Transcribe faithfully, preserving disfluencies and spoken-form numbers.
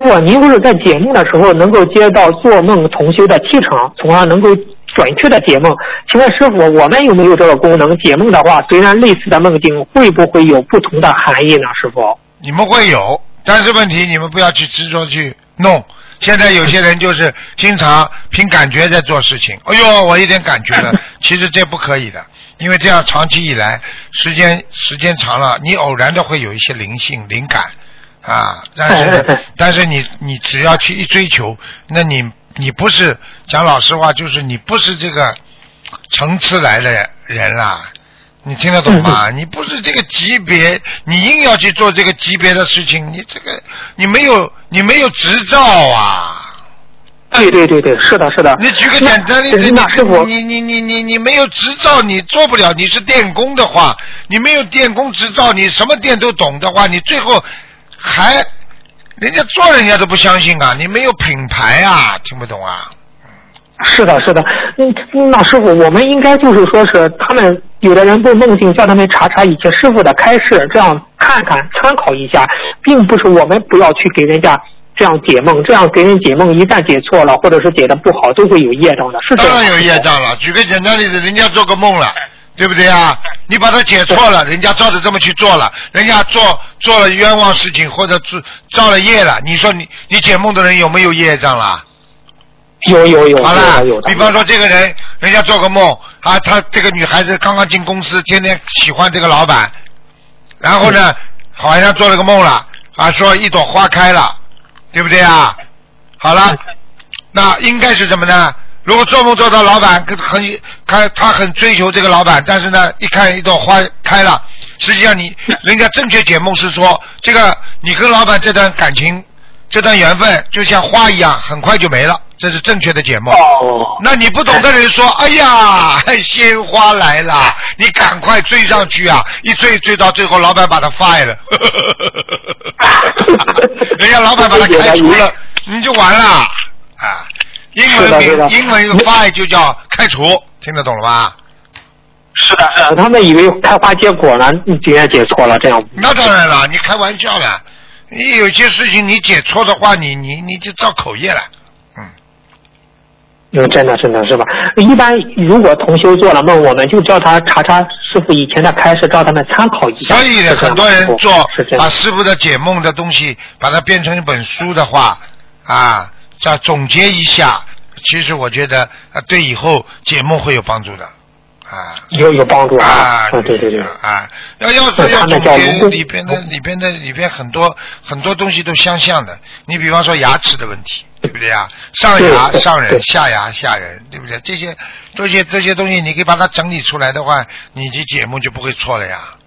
傅，您不是在解梦的时候能够接到做梦同修的气场，从而能够准确的解梦？请问师傅，我们有没有这个功能？解梦的话，虽然类似的梦境，会不会有不同的含义呢？师傅， 你们会有，但是问题你们不要去执着去弄。现在有些人就是经常凭感觉在做事情，哎呦，我有点感觉了，其实这不可以的，因为这样长期以来，时间时间长了，你偶然的会有一些灵性灵感啊，但是呢但是你你只要去一追求，那你你不是讲老实话，就是你不是这个层次来的人啦。你听得懂吗？你不是这个级别，你硬要去做这个级别的事情，你这个你没有你没有执照啊。 对对对对，是的，是的。 你举个简单例子，你你你你你没有执照，你做不了。你是电工的话，你没有电工执照，你什么电都懂的话，你最后还人家做人家都不相信啊，你没有品牌啊，听不懂啊？ 是的，是的。嗯，那师傅，我们应该就是说是他们有的人做梦境，叫他们查查以前师傅的开示，这样看看参考一下，并不是我们不要去给人家这样解梦，这样给人解梦，一旦解错了或者是解的不好，都会有业障的。是这样。 当然有业障了。举个简单例子，人家做个梦了，对不对啊？你把他解错了，人家照着这么去做了，人家做做了冤枉事情或者造了业了，你说你你解梦的人有没有业障啦？ 有有有。 好了， 有比方说这个人，人家做个梦啊，他这个女孩子刚刚进公司，天天喜欢这个老板，然后呢，好像做了个梦了啊，说一朵花开了，对不对啊？好了，那应该是什么呢？如果做梦做到老板很他他很追求这个老板，但是呢，一看一朵花开了，实际上你人家正确解梦是说，这个你跟老板这段感情这段缘分就像花一样，很快就没了，这是正确的解梦。 哦。那你不懂的人说，哎呀，鲜花来了，你赶快追上去啊！一追追到最后，老板把他 fire 了，人家老板把他开除了，你就完了啊！英文名英文 fire 就叫开除，听得懂了吧？ 是的，是的，他们以为开花结果了，你竟然解错了，这样。 那当然了，你开玩笑了。你有些事情你解错的话，你你你就造口业了，嗯。 嗯，真的真的是吧？一般如果同修做了梦，我们就叫他查查师傅以前的开示，叫他们参考一下。 所以呢，很多人做把师傅的解梦的东西，把它变成一本书的话，啊，再总结一下，其实我觉得啊，对以后解梦会有帮助的。啊， 有有帮助啊！ 啊， 对对对， 啊，要要说要总结里边的里边的里边很多很多东西都相像的。你比方说牙齿的问题，对不对啊？上牙上人，下牙下人，对不对？这些这些这些东西，你可以把它整理出来的话，你的节目就不会错了呀。